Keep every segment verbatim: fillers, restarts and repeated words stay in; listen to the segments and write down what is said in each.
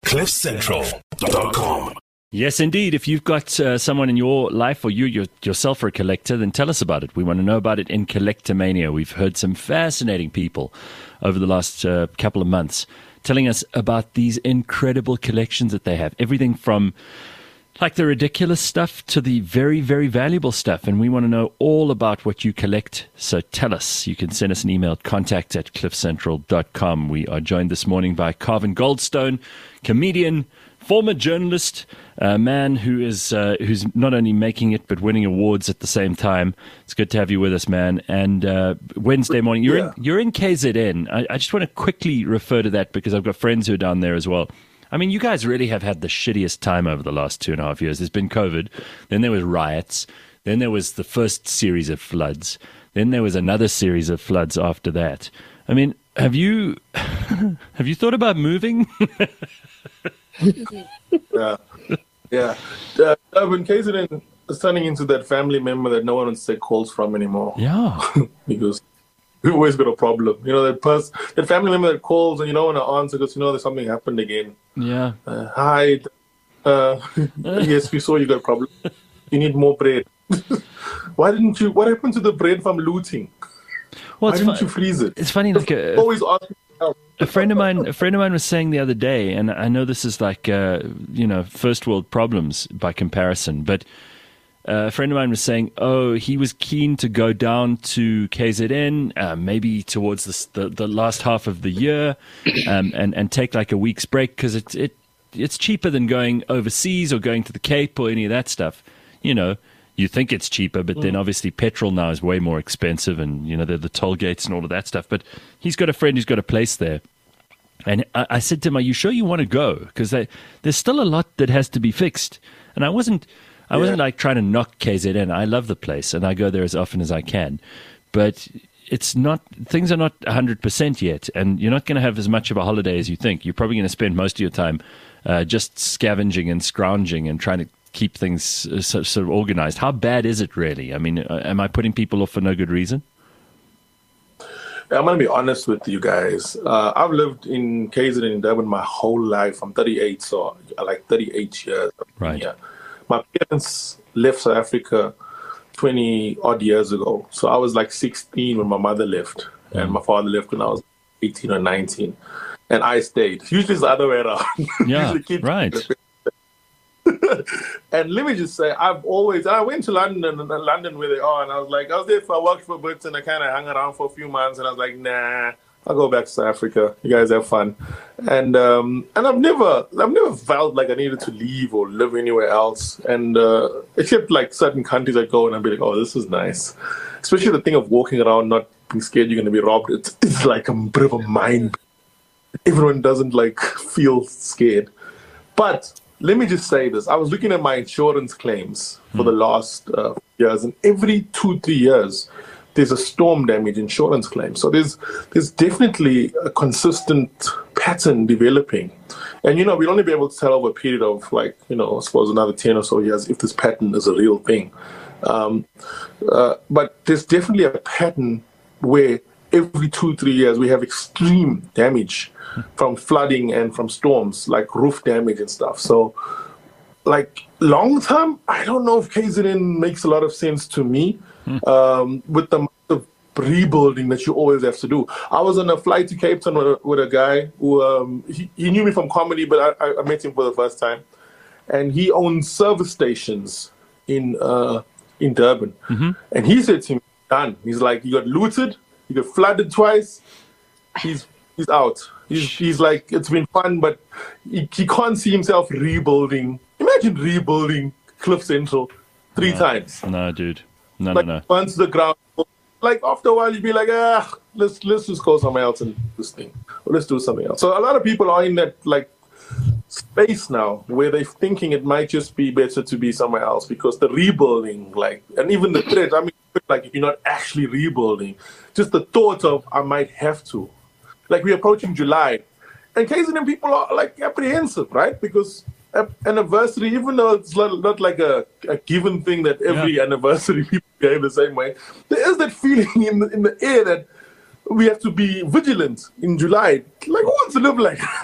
cliff central dot com. Yes, indeed. If you've got uh, someone in your life or you your, yourself are a collector, then tell us about it. We want to know about it in Collectomania. We've heard some fascinating people over the last uh, couple of months telling us about these incredible collections that they have. Everything from like the ridiculous stuff to the very, very valuable stuff. And we want to know all about what you collect. So tell us. You can send us an email, contact at cliff central dot com. We are joined this morning by Carvin Goldstone, comedian, former journalist, a man who is uh, who's not only making it but winning awards at the same time. It's good to have you with us, man. And uh, Wednesday morning, you're yeah. in you're in K Z N. I, I just want to quickly refer to that because I've got friends who are down there as well. I mean, you guys really have had the shittiest time over the last two and a half years. There's been COVID, then there was riots, then there was the first series of floods, then there was another series of floods after that. I mean, have you have you thought about moving? yeah, yeah. Uh, when K Z N is turning into that family member that no one wants to take calls from anymore. Yeah, because we always got a problem. You know, that person, that family member that calls and you don't want to answer because you know there's something happened again. Yeah. Uh, hi. Uh, yes, we saw you got a problem. You need more bread. Why didn't you? What happened to the bread from looting? Well, Why didn't fu- you freeze it? It's funny. Like a, always asking. A friend of mine, a friend of mine was saying the other day, and I know this is like, uh, you know, first world problems by comparison, but uh, a friend of mine was saying, oh, he was keen to go down to K Z N, uh, maybe towards the, the the last half of the year, um, and and take like a week's break because it it it's cheaper than going overseas or going to the Cape or any of that stuff, you know. You think it's cheaper, but then obviously petrol now is way more expensive and, you know, the, the toll gates and all of that stuff. But he's got a friend who's got a place there. And I, I said to him, are you sure you want to go? Because there's still a lot that has to be fixed. And I wasn't I wasn't Yeah. like trying to knock K Z N. I love the place and I go there as often as I can. But it's not, things are not one hundred percent yet. And you're not going to have as much of a holiday as you think. You're probably going to spend most of your time uh, just scavenging and scrounging and trying to keep things uh, so, sort of organized. How bad is it really? I mean, uh, am I putting people off for no good reason? I'm going to be honest with you guys. Uh, I've lived in K Z N in Durban my whole life. I'm thirty-eight, so like thirty-eight years. Right. Yeah. My parents left South Africa twenty odd years ago. So I was like sixteen when my mother left, mm. and my father left when I was eighteen or nineteen. And I stayed. Usually it's the other way around. Yeah, kids right. And let me just say, I've always, I went to London, and London where they are, and I was like, I was there for, I worked for Brits, and I kind of hung around for a few months, and I was like, nah, I'll go back to South Africa. You guys have fun. And um, and I've never, I've never felt like I needed to leave or live anywhere else. And uh, except like certain countries I go and I'll be like, oh, this is nice. Especially the thing of walking around, not being scared you're going to be robbed. It's, it's like a bit of a mind. Everyone doesn't like feel scared. But let me just say this. I was looking at my insurance claims for mm. the last uh, years, and every two, three years, there's a storm damage insurance claim. So there's there's definitely a consistent pattern developing. And, you know, we'll only be able to tell over a period of, like, you know, I suppose another ten or so years if this pattern is a real thing. Um, uh, but there's definitely a pattern where every two, three years we have extreme damage from flooding and from storms, like roof damage and stuff. So, like, long term, I don't know if K Z N makes a lot of sense to me mm. um, with the amount of rebuilding that you always have to do. I was on a flight to Cape Town with, with a guy who, um, he, he knew me from comedy, but I, I met him for the first time. And he owns service stations in uh, in Durban. Mm-hmm. And he said to me, done. He's like, you got looted, you got flooded twice, he's he's out. He's, he's like, it's been fun, but he, he can't see himself rebuilding. Imagine rebuilding Cliff Central three no, times. No, dude. No, like, no, no. Once the ground, like after a while, you'd be like, ah, let's let's just go somewhere else and do this thing. Or let's do something else. So a lot of people are in that like space now where they're thinking it might just be better to be somewhere else because the rebuilding, like, and even the threat, I mean, like if you're not actually rebuilding, just the thought of I might have to. Like we're approaching July, and K Z N people are like apprehensive, right? Because anniversary, even though it's not like a, a given thing that every yeah. anniversary people behave the same way, there is that feeling in the, in the air that we have to be vigilant in July. Like who wants to live like that?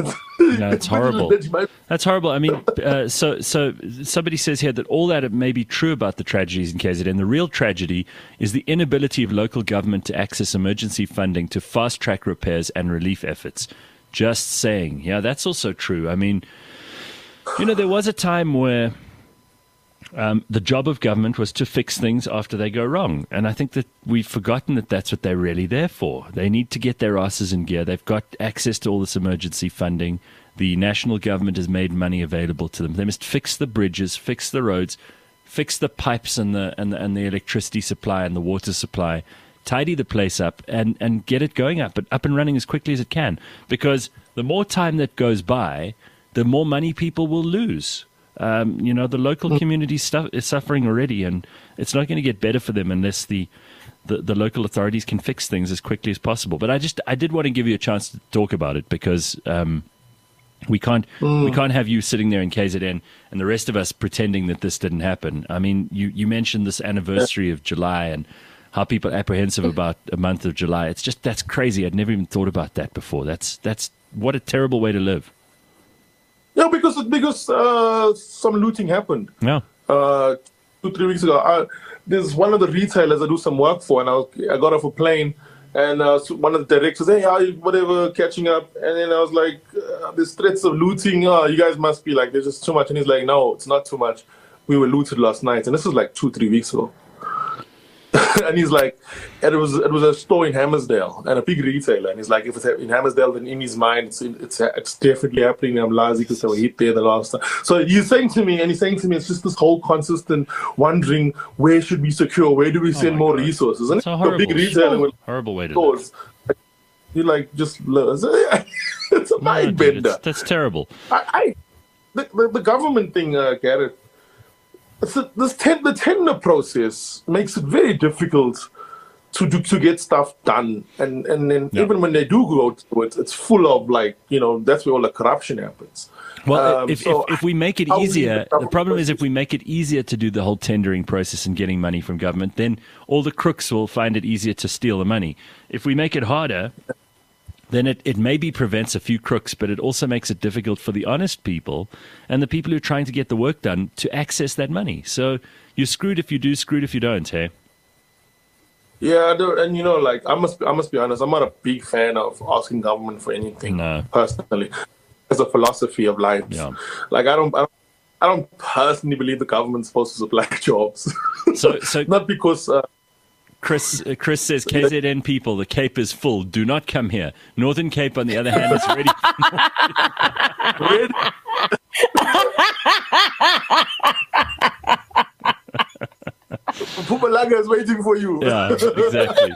No, it's horrible. That's horrible. I mean, uh, so so somebody says here that all that may be true about the tragedies in K Z N. The real tragedy is the inability of local government to access emergency funding to fast-track repairs and relief efforts. Just saying. Yeah, that's also true. I mean, you know, there was a time where um, the job of government was to fix things after they go wrong. And I think that we've forgotten that that's what they're really there for. They need to get their asses in gear. They've got access to all this emergency funding. The national government has made money available to them. They must fix the bridges, fix the roads, fix the pipes and the and the, and the electricity supply and the water supply, tidy the place up and, and get it going up, but up and running as quickly as it can. Because the more time that goes by, the more money people will lose. Um, you know, the local community stuff is suffering already, and it's not going to get better for them unless the, the, the local authorities can fix things as quickly as possible. But I just I did want to give you a chance to talk about it because um, we can't mm. we can't have you sitting there in K Z N and the rest of us pretending that this didn't happen. I mean, you, you mentioned this anniversary of July and how people are apprehensive about a month of July. It's just, that's crazy. I'd never even thought about that before. That's that's what a terrible way to live. Yeah, because because uh, some looting happened. Yeah. Uh, two, three weeks ago. I, there's one of the retailers I do some work for, and I, was, I got off a plane, and uh, one of the directors, hey, how you, whatever, catching up. And then I was like, uh, there's threats of looting. Oh, you guys must be like, there's just too much. And he's like, no, it's not too much. We were looted last night. And this was like two, three weeks ago. And he's like, and it was it was a store in Hammersdale and a big retailer. And he's like, if it's in Hammersdale, then in his mind, it's it's, it's definitely happening. I'm lazy because they were hit there the last time. So he's saying to me, and he's saying to me, it's just this whole consistent wondering, where should we secure? Where do we send oh more God. resources? And it's a horrible, big retailer with horrible way to stores, live. You like just it's a mind no, bender. Dude, that's terrible. I, I the, the, the government thing, uh, Garrett. So this ten, the tender process makes it very difficult to do, to get stuff done, and and then yeah. even when they do go to it, it's full of like you know that's where all the corruption happens. Well, um, if, so if if we make it easier, the, the problem is if we make it easier to do the whole tendering process and getting money from government, then all the crooks will find it easier to steal the money. If we make it harder, then it, it maybe prevents a few crooks, but it also makes it difficult for the honest people and the people who are trying to get the work done to access that money. So you're screwed if you do, screwed if you don't, hey? Yeah, and you know, like I must, I must be honest. I'm not a big fan of asking government for anything. No. Personally, as a philosophy of life. Yeah. Like I don't, I don't, I don't personally believe the government's supposed to supply jobs. So, so not because. Uh, Chris uh, Chris says, K Z N people, the Cape is full. Do not come here. Northern Cape, on the other hand, is ready. ready? Mpumalanga is waiting for you. Yeah, exactly.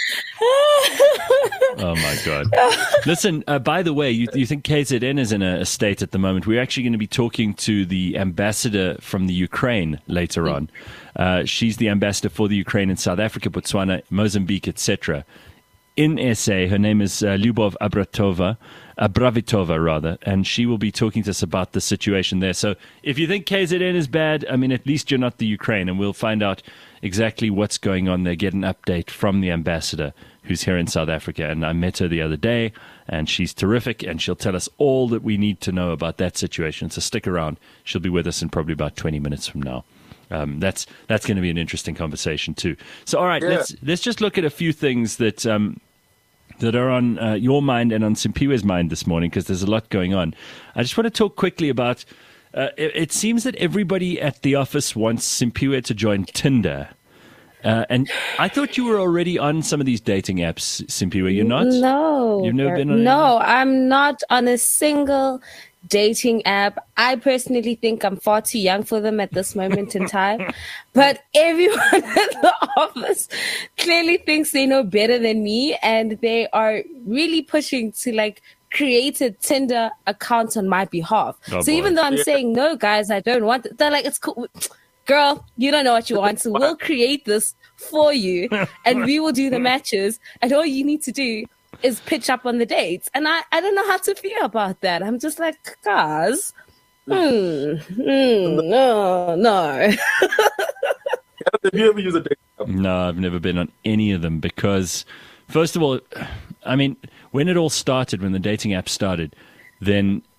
Oh, my God. Listen, uh, by the way, you, you think K Z N is in a, a state at the moment. We're actually going to be talking to the ambassador from the Ukraine later on. Uh, she's the ambassador for the Ukraine in South Africa, Botswana, Mozambique, et cetera. In S A, her name is uh, Lyubov Abratova, Abravitova, rather, and she will be talking to us about the situation there. So if you think K Z N is bad, I mean, at least you're not the Ukraine, and we'll find out exactly what's going on there, get an update from the ambassador who's here in South Africa. And I met her the other day, and she's terrific, and she'll tell us all that we need to know about that situation. So stick around. She'll be with us in probably about twenty minutes from now. Um, that's that's going to be an interesting conversation too. So, all right, yeah. let's let's just look at a few things that um, that are on uh, your mind and on Simpiwe's mind this morning, because there's a lot going on. I just want to talk quickly about. Uh, it, it seems that everybody at the office wants Simpiwe to join Tinder. Uh, and I thought you were already on some of these dating apps, Simpiwe. You're not? No. You've never been on No, any? I'm not on a single dating app. I personally think I'm far too young for them at this moment in time. But everyone in the office clearly thinks they know better than me, and they are really pushing to like create a Tinder account on my behalf. Oh, so boy. Even though I'm yeah. saying, no, guys, I don't want it, they're like, it's cool. Girl, you don't know what you want, so we'll create this for you, and we will do the matches, and all you need to do is pitch up on the dates. And I, I don't know how to feel about that. I'm just like, guys, hmm, hmm, no, no. Have you ever used a dating app? No, I've never been on any of them because, first of all, I mean, when it all started, when the dating app started, then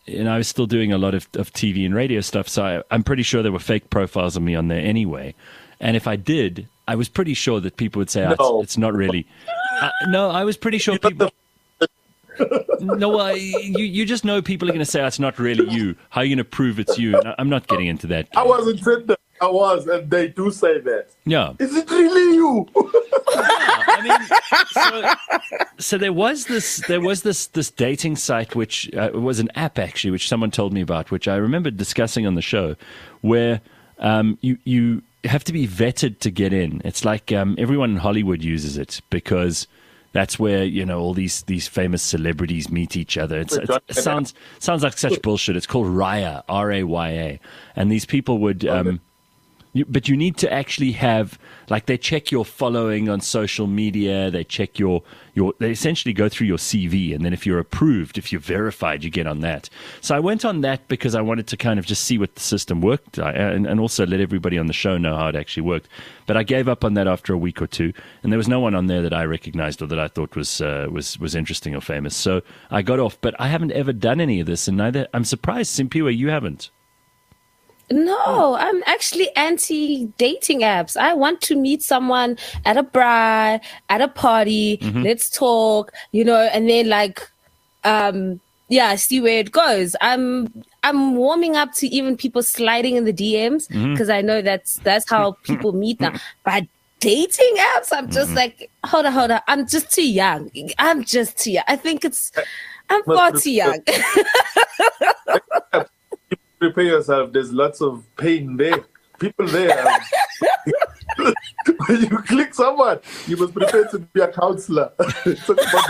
and I was still doing a lot of, of T V and radio stuff, so I, I'm pretty sure there were fake profiles of me on there anyway. And if I did, I was pretty sure that people would say, oh, No. it's, it's not really. Uh, no, I was pretty sure people. No, I, you you just know people are going to say, oh, it's not really you. How are you going to prove it's you? No, I'm not getting into that. I wasn't saying that. I was, and they do say that. Yeah. Is it really you? I mean, so, so there was this, there was this, this dating site, which uh, was an app actually, which someone told me about, which I remember discussing on the show, where um, you you have to be vetted to get in. It's like um, everyone in Hollywood uses it because that's where, you know, all these these famous celebrities meet each other. It's, it's, it sounds sounds like such bullshit. It's called Raya, R A Y A, and these people would. Um, You, but you need to actually have, like, they check your following on social media. They check your, your, they essentially go through your C V. And then if you're approved, if you're verified, you get on that. So I went on that because I wanted to kind of just see what the system worked uh, and, and also let everybody on the show know how it actually worked. But I gave up on that after a week or two. And there was no one on there that I recognized or that I thought was, uh, was, was interesting or famous. So I got off. But I haven't ever done any of this. And neither, I'm surprised, Simpiwe, you haven't. No, I'm actually anti-dating apps. I want to meet someone at a bar, at a party. Mm-hmm. Let's talk, you know, and then like, um, yeah, see where it goes. I'm I'm warming up to even people sliding in the D Ms because mm-hmm. I know that's that's how people meet now. But dating apps, I'm just mm-hmm. like, hold on, hold on. I'm just too young. I'm just too young. I think it's I'm far too young. Prepare yourself. There's lots of pain there. People there. Um, when you click someone, you must prepare to be a counselor. Talk about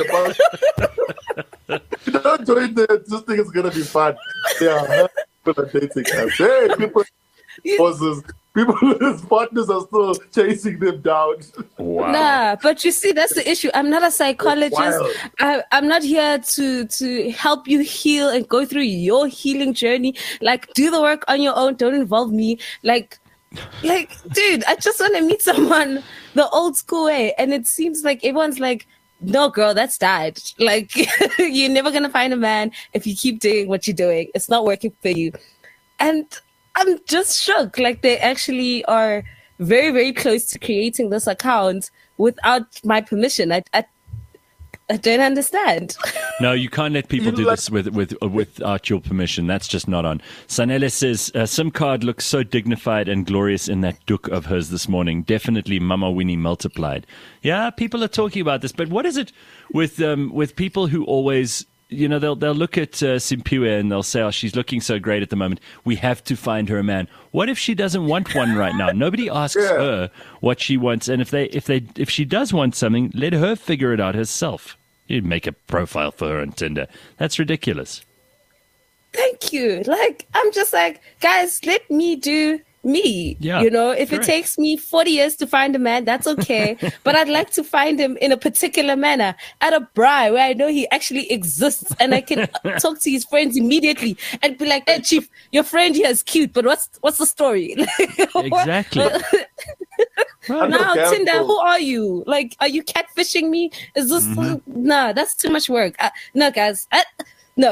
the past. You don't join there. Just think it's gonna be fun. Yeah, people are dating apps. Hey, people, bosses, people, his partners are still chasing them down. Wow. Nah, but you see, that's the issue. I'm not a psychologist. I, I'm not here to to help you heal and go through your healing journey. Like, do the work on your own. Don't involve me. Like, like, dude, I just want to meet someone the old school way. And it seems like everyone's like, no, girl, that's died. Like, you're never gonna find a man if you keep doing what you're doing. It's not working for you. And I'm just shocked. Like, they actually are very, very close to creating this account without my permission. I, I, I don't understand. No, you can't let people do this with, with, without your permission. That's just not on. Sanele says, uh, SIM card looks so dignified and glorious in that duk of hers this morning. Definitely Mama Winnie multiplied. Yeah, people are talking about this. But what is it with um, with people who always... You know, they'll they'll look at uh, Simpiwe and they'll say, oh, she's looking so great at the moment. We have to find her a man. What if she doesn't want one right now? Nobody asks yeah. her what she wants. And if they if they if she does want something, let her figure it out herself. You'd make a profile for her on Tinder. That's ridiculous. Thank you. Like, I'm just like, guys, let me do me. Yeah, you know, if correct. It takes me forty years to find a man, that's okay. But I'd like to find him in a particular manner at a bar where I know he actually exists and I can talk to his friends immediately and be like, hey, Chief, your friend here is cute, but what's what's the story? Exactly. Right. Now, Tinder, who are you? Like, are you catfishing me? Is this... Mm-hmm. Nah, that's too much work. Uh, no, guys. Uh, no.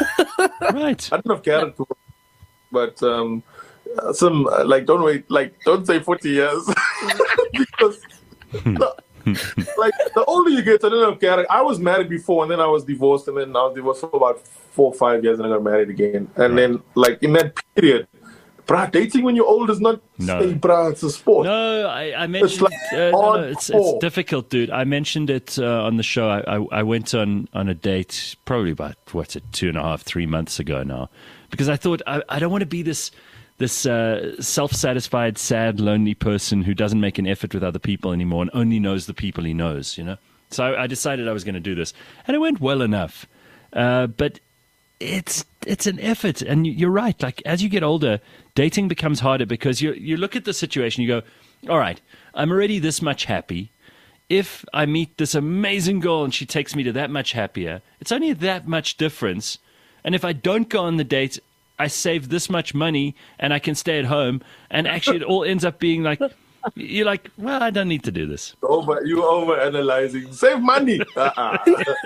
Right. I don't have character, but... um some uh, like don't wait like don't say forty years because the, like the older you get, I don't know character. I was married before and then I was divorced and then I was divorced for about four or five years and I got married again. And then like in that period, bruh, dating when you're old is not no. hey, bruh, it's a sport. No, I, I mentioned it's like uh, no, no, it's, it's difficult, dude. I mentioned it uh, on the show. I, I, I went on, on a date probably about what's it, two and a half, three months ago now, because I thought I, I don't want to be this. This uh, self-satisfied, sad, lonely person who doesn't make an effort with other people anymore and only knows the people he knows, you know? So I, I decided I was going to do this. And it went well enough. Uh, but it's it's an effort. And you're right. Like, as you get older, dating becomes harder because you you look at the situation, you go, all right, I'm already this much happy. If I meet this amazing girl and she takes me to that much happier, it's only that much difference. And if I don't go on the date, I save this much money and I can stay at home. And actually it all ends up being like, You're like, well, I don't need to do this. Over, you over analyzing. Save money. Uh-uh.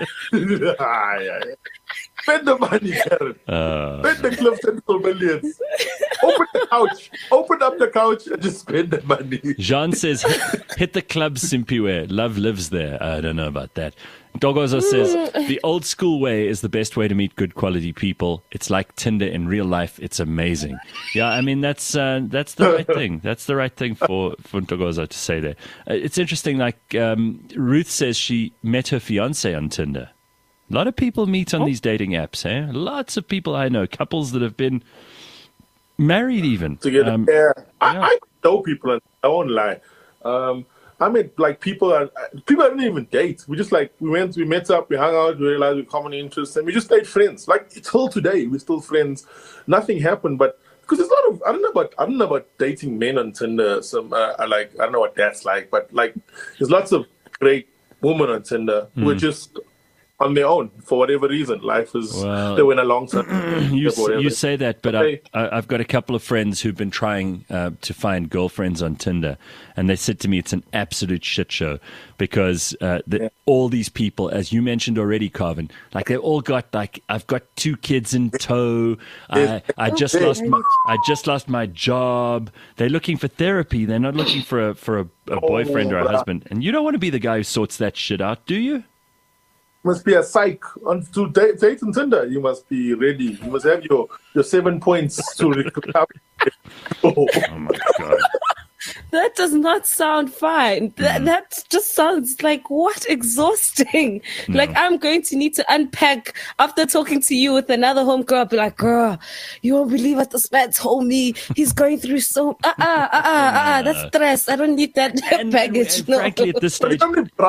Ah, yeah. Spend the money, Karen. Uh, Spend the Cliff Central millions. Open the couch. Open up the couch and just spend the money. Jean says, hit, hit the club, Simpiwe. Love lives there. I don't know about that. Dogozo says, the old school way is the best way to meet good quality people. It's like Tinder in real life. It's amazing. Yeah, I mean, that's uh, that's the right thing. That's the right thing for, for Dogozo to say there. Uh, it's interesting, like um, Ruth says she met her fiance on Tinder. A lot of people meet on oh. these dating apps, eh? Lots of people I know, couples that have been married even. Together. Um, yeah. yeah. I, I know people, and I won't lie. Um, I mean, like people are people I didn't even date. We just like we went, we met up, we hung out, we realized we had common interests, and we just stayed friends. Like till today, we're still friends. Nothing happened, but because there's a lot of I don't know about I don't know about dating men on Tinder. Some uh, I like I don't know what that's like, but like there's lots of great women on Tinder mm. who are just on their own for whatever reason. Life is well, they went alongside. you, you say that, but okay. I, I've got a couple of friends who've been trying uh, to find girlfriends on Tinder, and they said to me it's an absolute shit show because uh, the, yeah. all these people, as you mentioned already, Carvin, like they've all got like I've got two kids in tow. I, I just lost my I just lost my job. They're looking for therapy. They're not looking for a for a, a boyfriend or a husband. And you don't want to be the guy who sorts that shit out, do you? Must be a psych on to date, date on Tinder. You must be ready. You must have your, your seven points to recover. Oh my god, that does not sound fine. That Mm. that just sounds like what exhausting. No. Like I'm going to need to unpack after talking to you with another homegirl. I'll be like, girl, you won't believe what this man told me. He's going through so uh uh uh uh uh. That's stress. I don't need that and, baggage. and, and no. frankly, at this stage.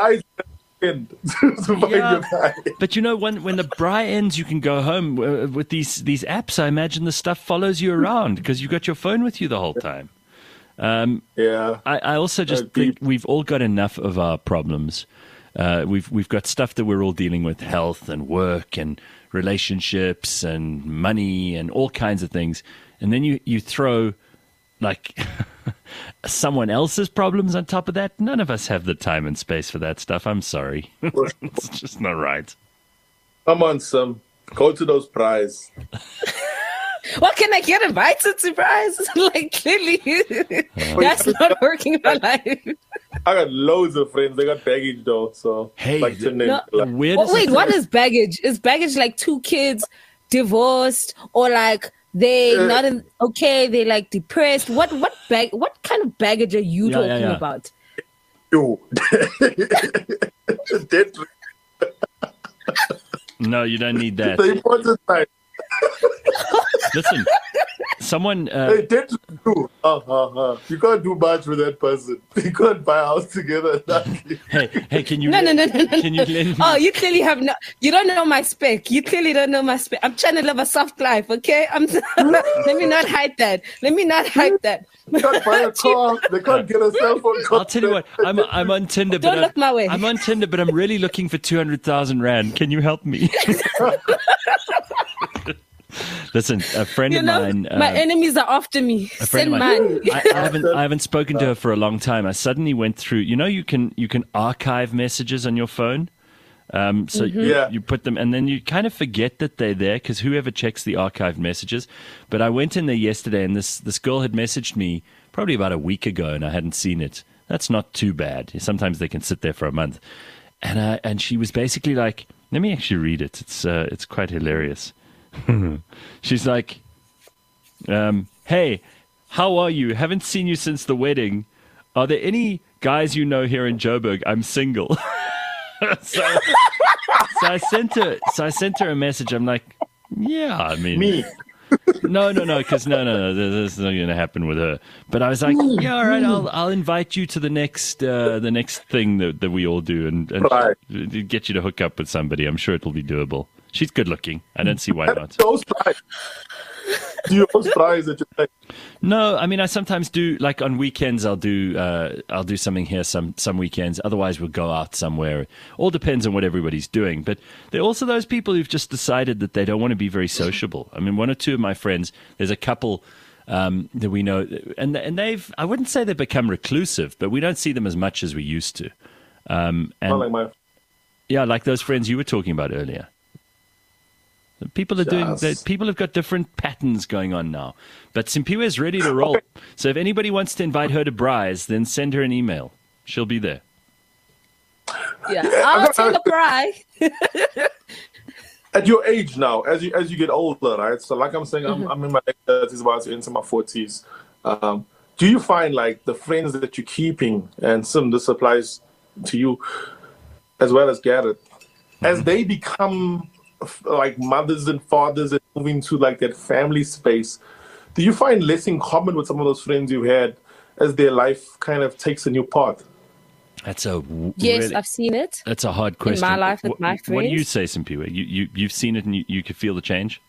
to find Yeah, your guy. but you know, when when the bri ends, you can go home uh, with these these apps. I imagine the stuff follows you around because you got your phone with you the whole time. Um, yeah. I, I also just Uh, think we've all got enough of our problems. Uh, we've we've got stuff that we're all dealing with: health and work and relationships and money and all kinds of things. And then you you throw like someone else's problems on top of that. None of us have the time and space for that stuff. I'm sorry. It's just not right. Come on, Sam. Go to those prize. What can I get invited to, prize? Like clearly, that's not working in my life. I got loads of friends. They got baggage though, so Hey, like to name, no. like, Where Well, does wait, it- what is baggage? Is baggage like two kids divorced or like they Uh, not in, okay? They like depressed. What what bag? What kind of baggage are you Yeah, talking yeah, yeah. about? you. Dead. No, you don't need that. The important time. Listen, someone. Uh, Hey, dead too. Uh, uh, uh. You can't do much with that person. You can't buy a house together. Nothing. hey, hey, can you? No, no, no, no, no. Can you lend me? Oh, you clearly have no. You don't know my spec. You clearly don't know my spec. I'm trying to live a soft life, okay? I'm. Let me not hide that. Let me not hide that. They can't buy a car. They can't get a cell phone. I'll tell you what. I'm I'm on Tinder, but Don't I'm, look my way. I'm on Tinder, but I'm really looking for two hundred thousand rand. Can you help me? Listen, a friend You of know, mine. my uh, enemies are after me. a friend Send of mine. money. I, I haven't I haven't spoken to her for a long time. I suddenly went through. You know, you can you can archive messages on your phone. Um, so you, Yeah. you put them, and then you kind of forget that they're there because whoever checks the archived messages. But I went in there yesterday, and this this girl had messaged me probably about a week ago, and I hadn't seen it. That's not too bad. Sometimes they can sit there for a month, and I, and she was basically like, let me actually read it. It's uh, it's quite hilarious. She's like, um, hey, how are you? Haven't seen you since the wedding. Are there any guys you know here in Joburg? I'm single. so, so I sent her. So I sent her a message. I'm like, yeah, I mean, Me. no, no, no, because no, no, no, this is not going to happen with her. But I was like, yeah, all right, I'll I'll invite you to the next uh, the next thing that, that we all do, and, and Right. get you to hook up with somebody. I'm sure it'll be doable. She's good looking. I don't see why not. Those prize. Do you host prize that you like? No, I mean I sometimes do. Like on weekends, I'll do uh, I'll do something here some some weekends. Otherwise, we'll go out somewhere. All depends on what everybody's doing. But there are also those people who've just decided that they don't want to be very sociable. I mean, one or two of my friends, there's a couple um, that we know, and and they've I wouldn't say they've become reclusive, but we don't see them as much as we used to. Um, and Not like my yeah, like those friends you were talking about earlier. People are doing. Yes. People have got different patterns going on now. But Simpiwe is ready to roll. So if anybody wants to invite her to Bry's, then send her an email. She'll be there. Yeah, I'll take a pry. At your age now, as you as you get older, right? So like I'm saying, I'm, Mm-hmm. I'm in my late thirties, about to enter my forties. Um, do you find like the friends that you're keeping, and some this applies to you as well as Garrett, as they become like mothers and fathers and move into like that family space, do you find less in common with some of those friends you had as their life kind of takes a new path? That's a w- Yes, really, I've seen it. that's a hard question. my life with What- my What do you friends. say, Simpiwe? You you you've seen it and you, you can feel the change.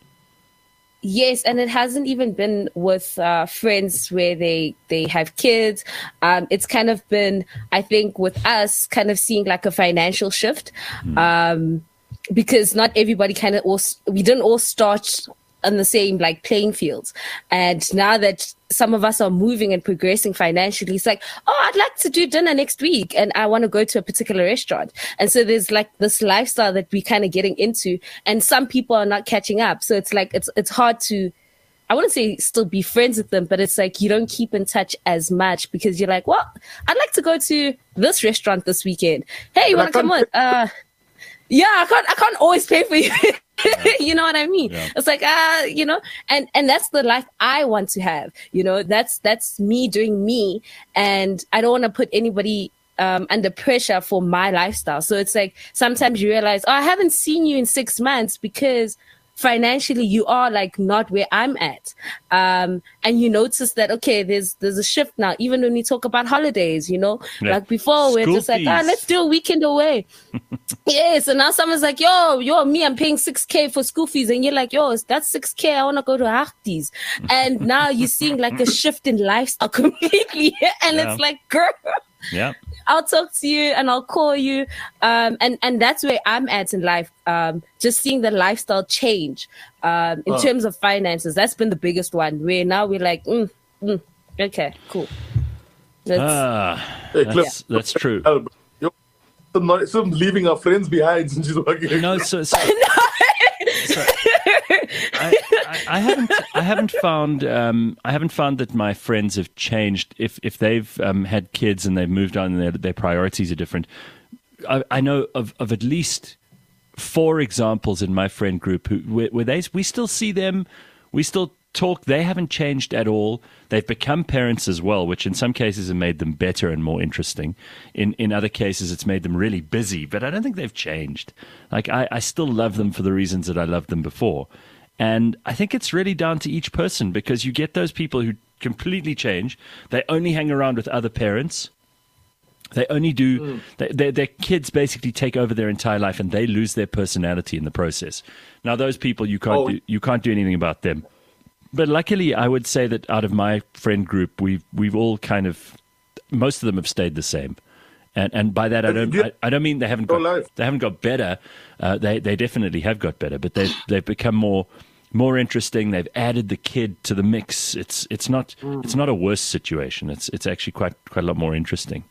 Yes, and it hasn't even been with uh, friends where they they have kids. Um, it's kind of been, I think, with us, kind of seeing like a financial shift, um, because not everybody kind of all we didn't all start on the same like playing fields, and now that some of us are moving and progressing financially, it's like, oh, I'd like to do dinner next week, and I want to go to a particular restaurant, and so there's like this lifestyle that we're kind of getting into, and some people are not catching up. So it's like it's it's hard to, I wouldn't say still be friends with them, but it's like you don't keep in touch as much because you're like, well, I'd like to go to this restaurant this weekend. Hey, you And I want to come on? can't- Uh, yeah, I can't. I can't always pay for you. You know what I mean? Yeah. It's like, ah, uh, you know, and and that's the life I want to have. You know, that's that's me doing me, and I don't want to put anybody um, under pressure for my lifestyle. So it's like sometimes you realize, oh, I haven't seen you in six months because financially you are like not where I'm at, um, and you notice that okay, there's there's a shift now. Even when we talk about holidays, you know, Yeah. like before we're School just like, ah, fees. let's do a weekend away. Yes, and now someone's like, yo, yo, me, I'm paying six K for school fees. And you're like, yo, that's six K. I want to go to Harties. And now you're seeing like a shift in lifestyle completely. And Yeah. it's like, girl, Yeah. I'll talk to you and I'll call you. Um, and, and that's where I'm at in life. Um, just seeing the lifestyle change um, in Oh. terms of finances. That's been the biggest one where now we're like, mm, mm, okay, cool. That's, Ah, Hey, Cliff, that's, that's true. Yo, some, not, some leaving our friends behind since she's working. No, so, so, so I, I, I haven't I haven't found um, I haven't found that my friends have changed. If if they've um, had kids and they've moved on and their their priorities are different, I, I know of, of at least four examples in my friend group who where, where they we still see them, we still talk. They haven't changed at all. They've become parents as well, which in some cases have made them better and more interesting. In in other cases, it's made them really busy. But I don't think they've changed. Like I, I still love them for the reasons that I loved them before. And I think it's really down to each person because you get those people who completely change. They only hang around with other parents. They only do, mm. they, their, their kids basically take over their entire life and they lose their personality in the process. Now, those people, you can't, Oh. do, you can't do anything about them. But luckily, I would say that out of my friend group, we've, we've all kind of, most of them have stayed the same. And and by that, I don't I, I don't mean they haven't got, life. they haven't got better. Uh, they, they definitely have got better, but they've, they've become more, more interesting. They've added the kid to the mix. It's, it's not, Mm. it's not a worse situation. It's, it's actually quite, quite a lot more interesting.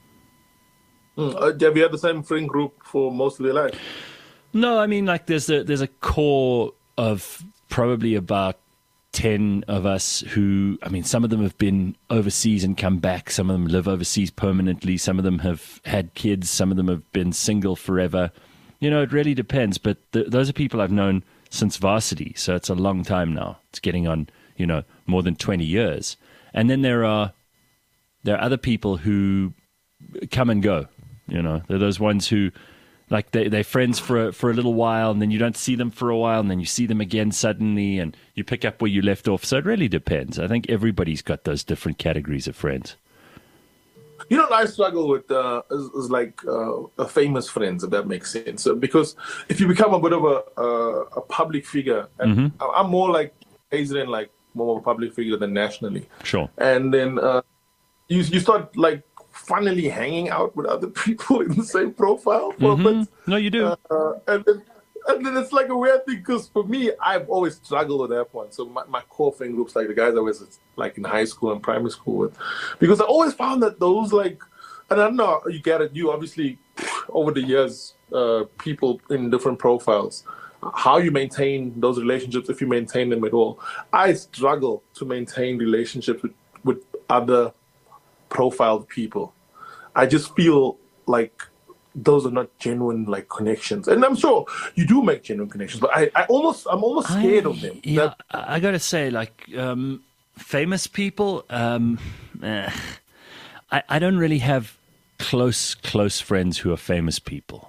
Mm. Uh, have you had the same friend group for most of your life? No, I mean, like there's a there's a core of probably about ten of us who, I mean, some of them have been overseas and come back. Some of them live overseas permanently. Some of them have had kids. Some of them have been single forever. You know, it really depends. But th- those are people I've known since varsity, so it's a long time now. It's getting on, you know, more than twenty years. And then there are there are other people who come and go. You know, they're those ones who, like, they, they're friends for a, for a little while, and then you don't see them for a while, and then you see them again suddenly, and you pick up where you left off. So it really depends. I think everybody's got those different categories of friends. You know what I struggle with uh, is, is like uh, a famous friends, if that makes sense. Uh, because if you become a bit of a uh, a public figure, and Mm-hmm. I'm more like Adrian, like more of a public figure than nationally. Sure. And then uh, you you start like funnily hanging out with other people in the same profile for a Mhm. bit. No, you do. Uh, and then and then it's like a weird thing because for me, I've always struggled with that one. So my, my core friend groups, like the guys I was like in high school and primary school with, because I always found that those like, and I don't know, you get it, you obviously, over the years, uh, people in different profiles, how you maintain those relationships, if you maintain them at all. I struggle to maintain relationships with, with other profiled people. I just feel like those are not genuine like connections. And I'm sure you do make genuine connections, but I, I almost, I'm almost scared I, of them. Yeah, That, I gotta say, like, um, famous people, um, eh, I, I don't really have close, close friends who are famous people.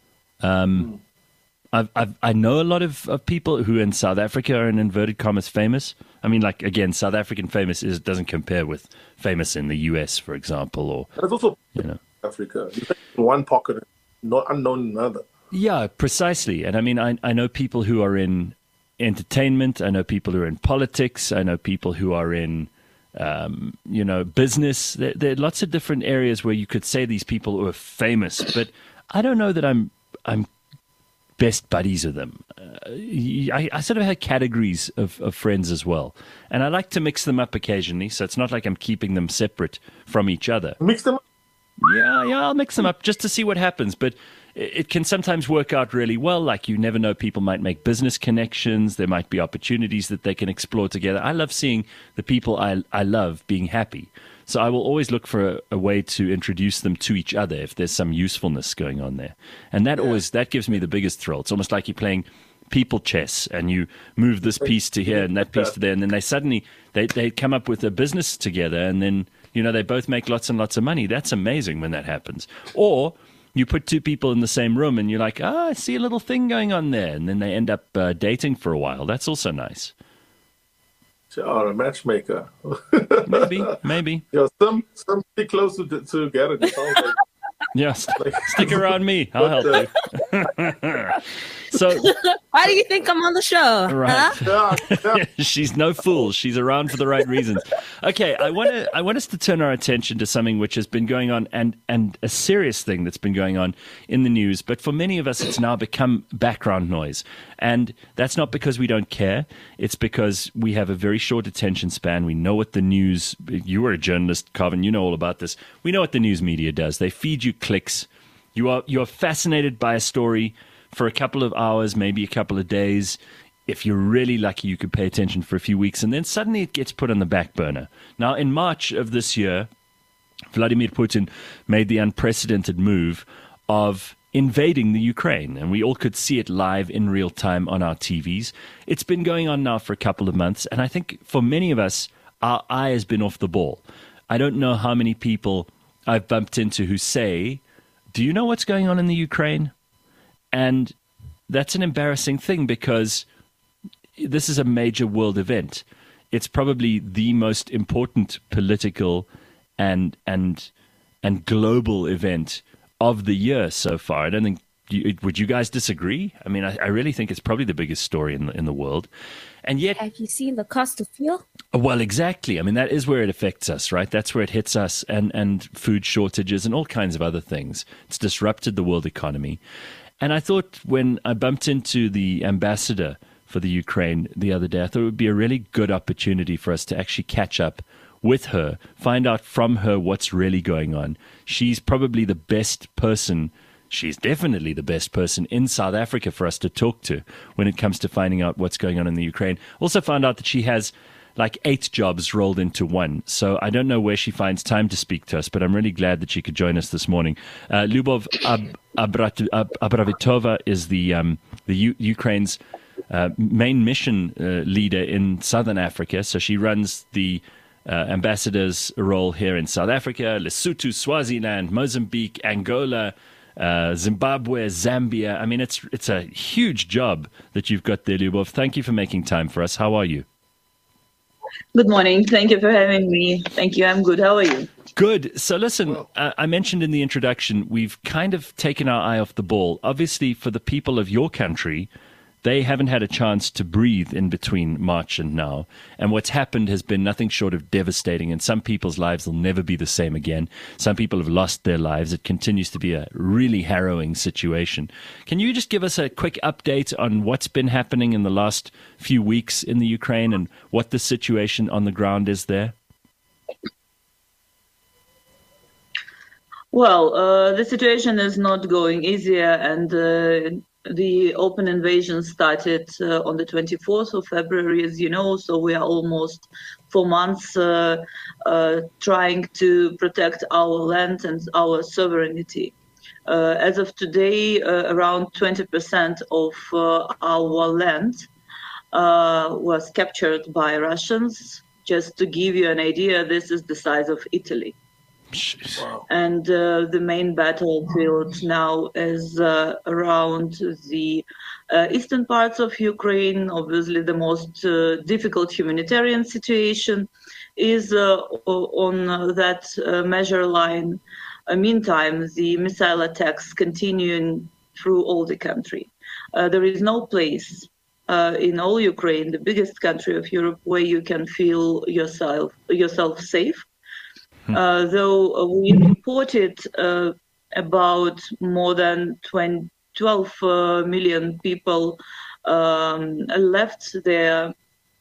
Um, mm. I've, I've, I know a lot of, of people who in South Africa are in inverted commas famous. I mean, like, again, South African famous is, doesn't compare with famous in the U S, for example, or, there's also you know. Africa. In one pocket, not unknown in another. Yeah, precisely. And I mean, I, I know people who are in entertainment. I know people who are in politics. I know people who are in, um, you know, business. There, there are lots of different areas where you could say these people are famous, but I don't know that I'm I'm best buddies with them. Uh, I, I sort of have categories of, of friends as well. And I like to mix them up occasionally, so it's not like I'm keeping them separate from each other. Mix them up? Yeah, yeah, I'll mix them up just to see what happens. But it, it can sometimes work out really well. Like, you never know, people might make business connections. There might be opportunities that they can explore together. I love seeing the people I, I love being happy. So I will always look for a, a way to introduce them to each other if there's some usefulness going on there. And that yeah. always, that gives me the biggest thrill. It's almost like you're playing people chess and you move this piece to here and that piece to there. And then they suddenly, they, they come up with a business together, and then, you know, they both make lots and lots of money. That's amazing when that happens. Or you put two people in the same room and you're like, ah, oh, I see a little thing going on there. And then they end up uh, dating for a while. That's also nice. Oh, a matchmaker. maybe, maybe. Yeah, some some pretty close to together. Like, yeah, st- stick around me. I'll help you. So, why do you think I'm on the show? Right. Huh? Yeah, yeah. She's no fool. She's around for the right reasons. Okay, I want to. I want us to turn our attention to something which has been going on, and and a serious thing that's been going on in the news. But for many of us, it's now become background noise, and that's not because we don't care. It's because we have a very short attention span. We know what the news. You were a journalist, Carvin. You know all about this. We know what the news media does. They feed you clicks. You are you are fascinated by a story for a couple of hours, maybe a couple of days. If you're really lucky, you could pay attention for a few weeks, and then suddenly it gets put on the back burner. Now, in March of this year, Vladimir Putin made the unprecedented move of invading the Ukraine, and we all could see it live in real time on our T Vs. It's been going on now for a couple of months, and I think for many of us, our eye has been off the ball. I don't know how many people I've bumped into who say, do you know what's going on in the Ukraine? And that's an embarrassing thing, because this is a major world event. It's probably the most important political and and and global event of the year so far. I don't think you, would you guys disagree? I mean, I, I really think it's probably the biggest story in the, in the world. And yet, have you seen the cost of fuel? Well, exactly. I mean, that is where it affects us, right? That's where it hits us, and and food shortages and all kinds of other things. It's disrupted the world economy. And I thought, when I bumped into the ambassador for the Ukraine the other day, I thought it would be a really good opportunity for us to actually catch up with her, find out from her what's really going on. She's probably the best person, she's definitely the best person in South Africa for us to talk to when it comes to finding out what's going on in the Ukraine. Also found out that she has like eight jobs rolled into one. So I don't know where she finds time to speak to us, but I'm really glad that she could join us this morning. Uh, Lyubov Ab- Abrat- Ab- Abravitova is the um, the U- Ukraine's uh, main mission uh, leader in Southern Africa. So she runs the uh, ambassador's role here in South Africa, Lesotho, Swaziland, Mozambique, Angola, uh, Zimbabwe, Zambia. I mean, it's it's a huge job that you've got there, Lyubov. Thank you for making time for us. How are you? Good morning. Thank you for having me. Thank you. I'm good. How are you? Good. So listen, uh, I mentioned in the introduction, we've kind of taken our eye off the ball. Obviously, for the people of your country, they haven't had a chance to breathe in between March and now. And what's happened has been nothing short of devastating. And some people's lives will never be the same again. Some people have lost their lives. It continues to be a really harrowing situation. Can you just give us a quick update on what's been happening in the last few weeks in the Ukraine and what the situation on the ground is there? Well, uh, the situation is not going easier, and uh, the open invasion started uh, on the twenty-fourth of February, as you know, so we are almost four months uh, uh, trying to protect our land and our sovereignty. Uh, as of today, uh, around twenty percent of uh, our land uh, was captured by Russians. Just to give you an idea, this is the size of Italy. Wow. And uh, the main battlefield now is uh, around the uh, eastern parts of Ukraine. Obviously, the most uh, difficult humanitarian situation is uh, on uh, that uh, measure line. Uh, meantime, the missile attacks continuing through all the country. Uh, there is no place uh, in all Ukraine, the biggest country of Europe, where you can feel yourself yourself safe. Uh, though uh, we reported uh, about more than twenty, twelve uh, million people um, left their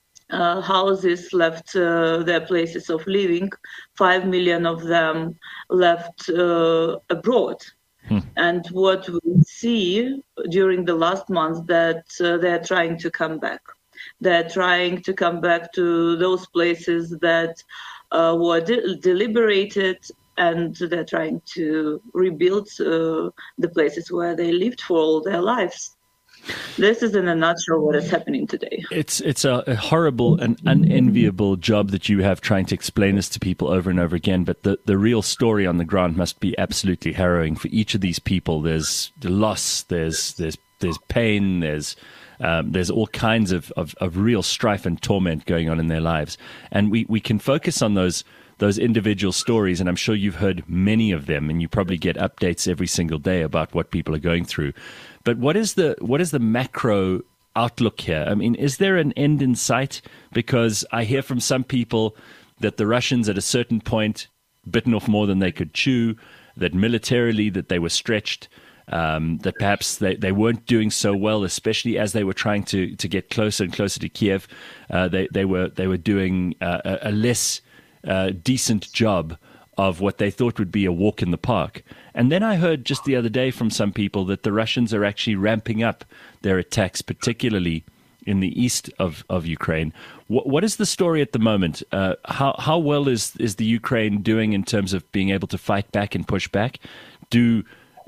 uh, houses, left uh, their places of living, five million of them left uh, abroad. Hmm. And what we see during the last month that uh, they're trying to come back. They're trying to come back to those places that Uh, were de- deliberated, and they're trying to rebuild uh, the places where they lived for all their lives. This is in a nutshell what is happening today. It's it's a, a horrible and unenviable job that you have trying to explain this to people over and over again, but the, the real story on the ground must be absolutely harrowing for each of these people. There's the loss, there's there's there's pain, there's Um, there's all kinds of, of, of real strife and torment going on in their lives. And we, we can focus on those those individual stories, and I'm sure you've heard many of them, and you probably get updates every single day about what people are going through. But what is the what is the macro outlook here? I mean, is there an end in sight? Because I hear from some people that the Russians at a certain point bitten off more than they could chew, that militarily that they were stretched, Um, that perhaps they, they weren't doing so well, especially as they were trying to, to get closer and closer to Kiev. Uh, they, they were they were doing uh, a, a less uh, decent job of what they thought would be a walk in the park. And then I heard just the other day from some people that the Russians are actually ramping up their attacks, particularly in the east of, of Ukraine. What, what is the story at the moment? Uh, how how well is, is the Ukraine doing in terms of being able to fight back and push back? Do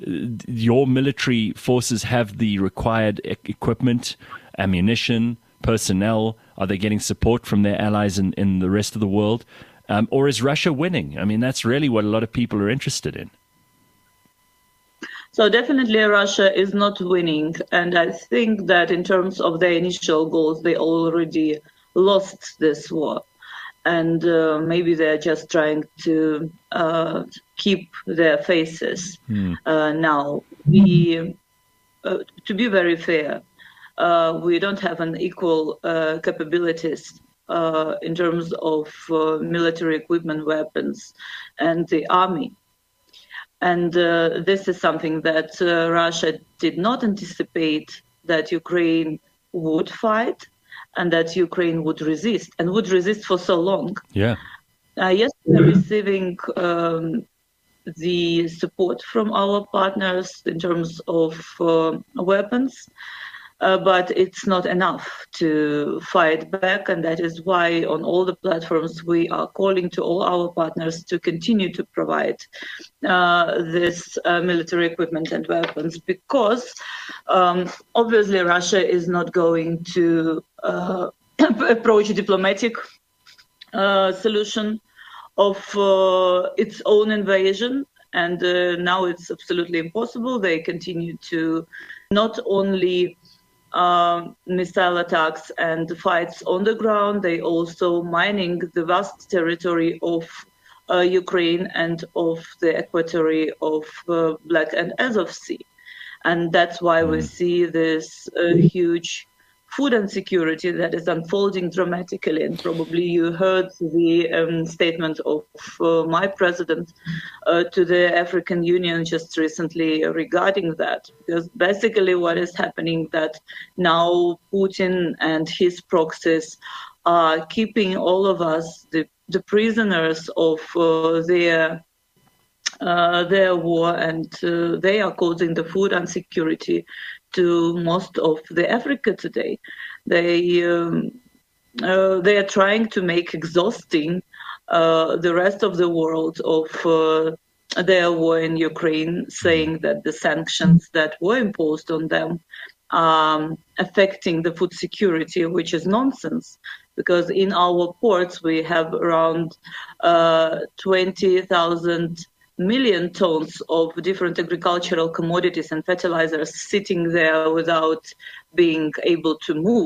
your military forces have the required e- equipment, ammunition, personnel? Are they getting support from their allies in, in the rest of the world? Um, or is Russia winning? I mean, that's really what a lot of people are interested in. So definitely Russia is not winning. And I think that in terms of their initial goals, they already lost this war. And uh, maybe they're just trying to uh, keep their faces. Hmm. Uh, now, we, uh, to be very fair, uh, we don't have an equal uh, capabilities uh, in terms of uh, military equipment, weapons, and the army. And uh, this is something that uh, Russia did not anticipate that Ukraine would fight, and that Ukraine would resist, and would resist for so long. Yeah. Uh, yes, we're receiving um, the support from our partners in terms of uh, weapons, uh, but it's not enough to fight back, and that is why on all the platforms we are calling to all our partners to continue to provide uh, this uh, military equipment and weapons, because um, obviously Russia is not going to uh, approach a diplomatic uh, solution of uh, its own invasion, and uh, now it's absolutely impossible. They continue to not only uh, missile attacks and fights on the ground, they also mining the vast territory of uh, Ukraine and of the equatory of uh, Black and Azov Sea. And that's why Mm. we see this uh, huge food insecurity that is unfolding dramatically. And probably you heard the um, statement of uh, my president uh, to the African Union just recently regarding that. Because basically what is happening that now Putin and his proxies are keeping all of us, the, the prisoners of uh, their uh, their war, and uh, they are causing the food insecurity to most of the Africa today. They um, uh, they are trying to make exhausting uh, the rest of the world of uh, their war in Ukraine, saying that the sanctions that were imposed on them um, affecting the food security, which is nonsense. Because in our ports we have around uh, twenty thousand million tons of different agricultural commodities and fertilizers sitting there without being able to move.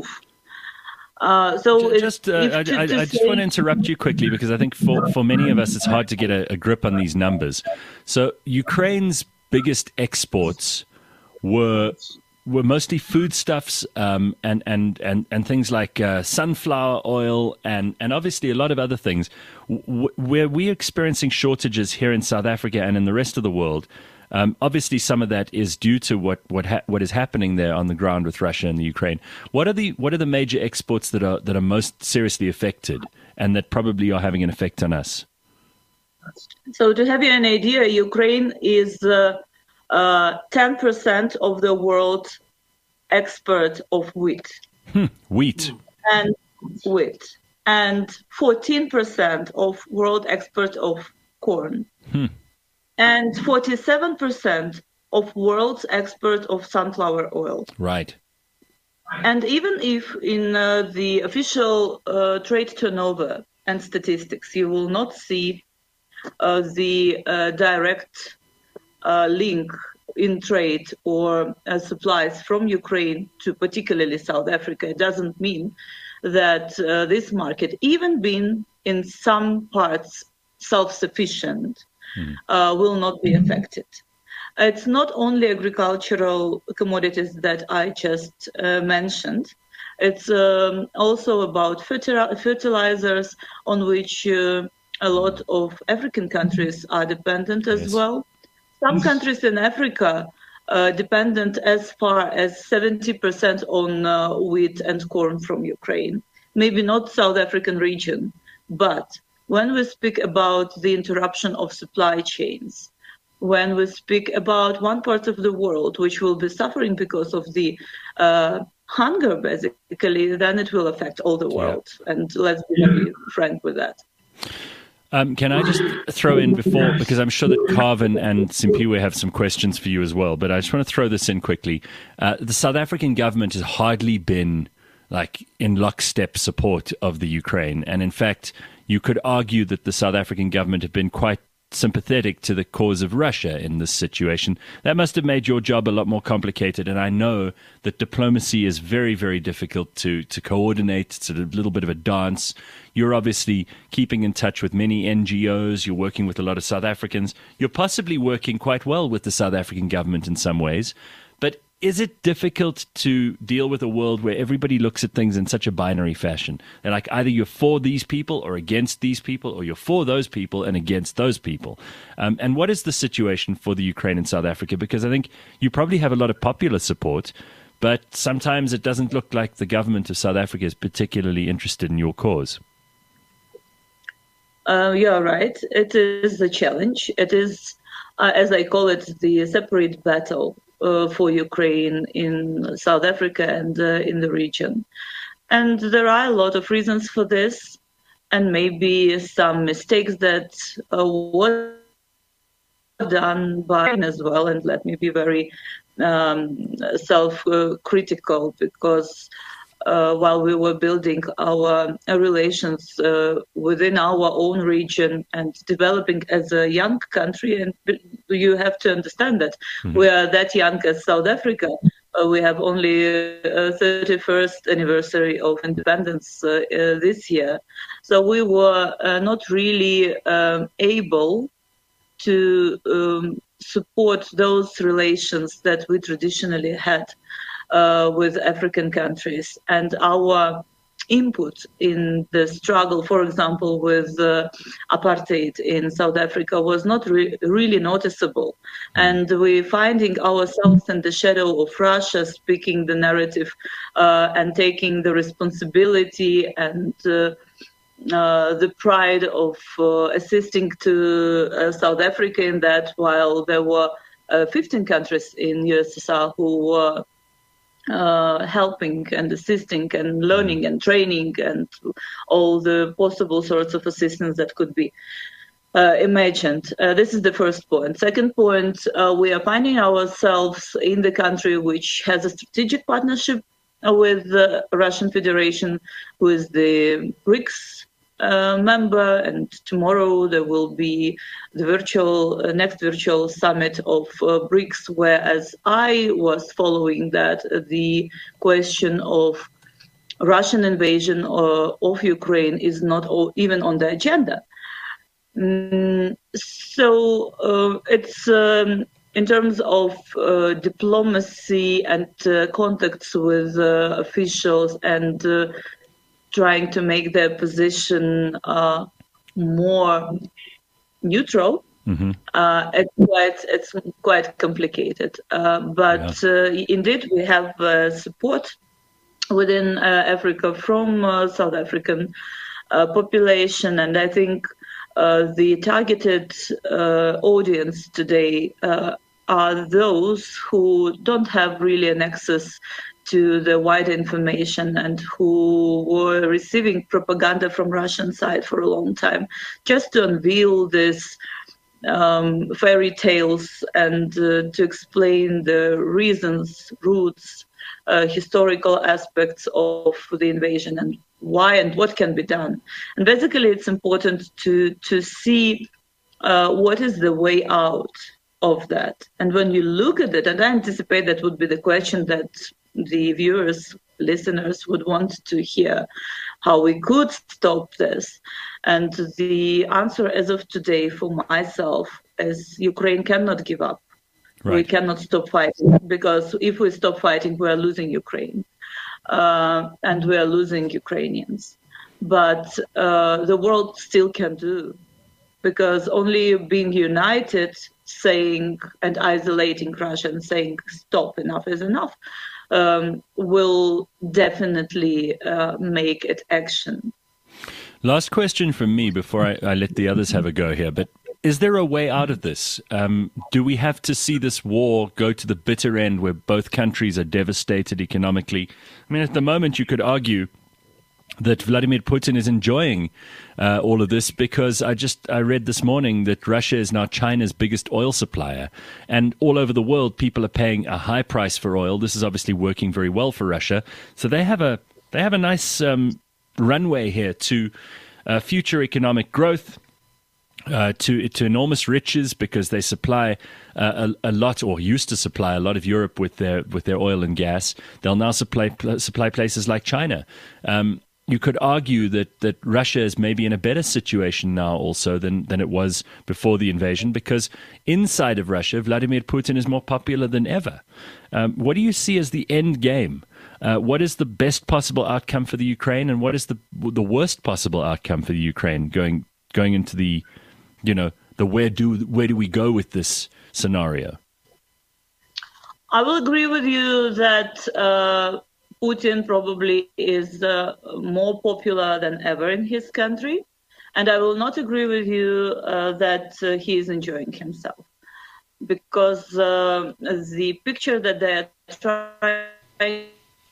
Uh, so Ju- just, uh, I, to, I, to I just say- want to interrupt you quickly because I think for, for many of us it's hard to get a, a grip on these numbers. So Ukraine's biggest exports were were mostly foodstuffs um, and, and, and, and things like uh, sunflower oil and, and obviously a lot of other things. W- where we're experiencing shortages here in South Africa and in the rest of the world, um, obviously some of that is due to what what ha- what is happening there on the ground with Russia and the Ukraine. What are the what are the major exports that are that are most seriously affected and that probably are having an effect on us? So to have you an idea, Ukraine is uh, uh, ten percent of the world export of wheat Hmm, wheat. and wheat, and fourteen percent of world export of corn, Hmm. and forty-seven percent of world's export of sunflower oil. Right. And even if in uh, the official uh, trade turnover and statistics, you will not see uh, the uh, direct uh, link in trade or uh, supplies from Ukraine to particularly South Africa, it doesn't mean that uh, this market, even being in some parts self-sufficient, mm. uh, will not be affected. It's not only agricultural commodities that I just uh, mentioned. It's um, also about fertil- fertilizers on which uh, a lot of African countries are dependent as yes. well. Some countries in Africa are dependent as far as seventy percent on uh, wheat and corn from Ukraine. Maybe not South African region, but when we speak about the interruption of supply chains, when we speak about one part of the world which will be suffering because of the uh, hunger, basically, then it will affect all the world. Yeah. And let's be very frank with that. Um, can I just throw in before, because I'm sure that Carvin and Simpiwe have some questions for you as well, but I just want to throw this in quickly. Uh, the South African government has hardly been like in lockstep support of the Ukraine. And in fact, you could argue that the South African government have been quite sympathetic to the cause of Russia in this situation. That must have made your job a lot more complicated. And I know that diplomacy is very, very difficult to, to coordinate. It's a little bit of a dance. You're obviously keeping in touch with many N G Os. You're working with a lot of South Africans. You're possibly working quite well with the South African government in some ways. But is it difficult to deal with a world where everybody looks at things in such a binary fashion? They're like either you're for these people or against these people, or you're for those people and against those people. Um, and what is the situation for the Ukraine and South Africa? Because I think you probably have a lot of popular support, but sometimes it doesn't look like the government of South Africa is particularly interested in your cause. Uh, you're right. It is a challenge. It is, uh, as I call it, the separate battle Uh, for Ukraine in South Africa and uh, in the region. And there are a lot of reasons for this, and maybe some mistakes that uh, were done by as well. And let me be very um, self-critical, because uh, while we were building our uh, relations uh, within our own region and developing as a young country, and you have to understand that mm-hmm. we are that young as South Africa. Uh, we have only a thirty-first anniversary of independence uh, uh, this year. So we were uh, not really um, able to um, support those relations that we traditionally had uh, with African countries. And our input in the struggle, for example, with uh, apartheid in South Africa was not re- really noticeable. And we're finding ourselves in the shadow of Russia speaking the narrative uh, and taking the responsibility and uh, uh, the pride of uh, assisting to uh, South Africa in that, while there were uh, fifteen countries in U S S R who were Uh, helping and assisting and learning and training and all the possible sorts of assistance that could be uh, imagined. Uh, this is the first point. Second point, uh, we are finding ourselves in the country which has a strategic partnership with the Russian Federation, who is the BRICS uh, member, and tomorrow there will be the virtual uh, next virtual summit of uh, BRICS, whereas I was following that uh, the question of Russian invasion uh, of Ukraine is not all, even on the agenda. Mm, so uh, it's um, in terms of uh, diplomacy and uh, contacts with uh, officials and uh, trying to make their position uh, more neutral. Mm-hmm. Uh, it's quite it's quite complicated. Uh, but yeah. uh, indeed, we have uh, support within uh, Africa from uh, South African uh, population, and I think uh, the targeted uh, audience today uh, are those who don't have really an access to the wider information and who were receiving propaganda from Russian side for a long time, just to unveil this um, fairy tales and uh, to explain the reasons, roots, uh, historical aspects of the invasion and why and what can be done. And basically, it's important to to see uh, what is the way out of that. And when you look at it, and I anticipate that would be the question that the viewers, listeners would want to hear, how we could stop this. And the answer as of today for myself is Ukraine cannot give up. Right. We cannot stop fighting, because if we stop fighting, we are losing Ukraine. Uh, and we are losing Ukrainians. But uh, the world still can do, because only being united, saying and isolating Russia and saying stop, enough is enough, um, will definitely uh, make it action. Last question from me before I, I let the others have a go here, but is there a way out of this? Um, do we have to see this war go to the bitter end where both countries are devastated economically? I mean, at the moment, you could argue that Vladimir Putin is enjoying uh, all of this, because I just I read this morning that Russia is now China's biggest oil supplier, and all over the world people are paying a high price for oil. This is obviously working very well for Russia, so they have a they have a nice um, runway here to uh, future economic growth. Uh, to to enormous riches, because they supply uh, a, a lot, or used to supply a lot of Europe with their with their oil and gas. They'll now supply pl- supply places like China. Um, you could argue that that Russia is maybe in a better situation now also than than it was before the invasion, because inside of Russia, Vladimir Putin is more popular than ever. Um, what do you see as the end game? Uh, what is the best possible outcome for the Ukraine, and what is the the worst possible outcome for the Ukraine going going into the you know, the where do where do we go with this scenario? I will agree with you that uh, Putin probably is uh, more popular than ever in his country. And I will not agree with you uh, that uh, he is enjoying himself. Because uh, the picture that they're trying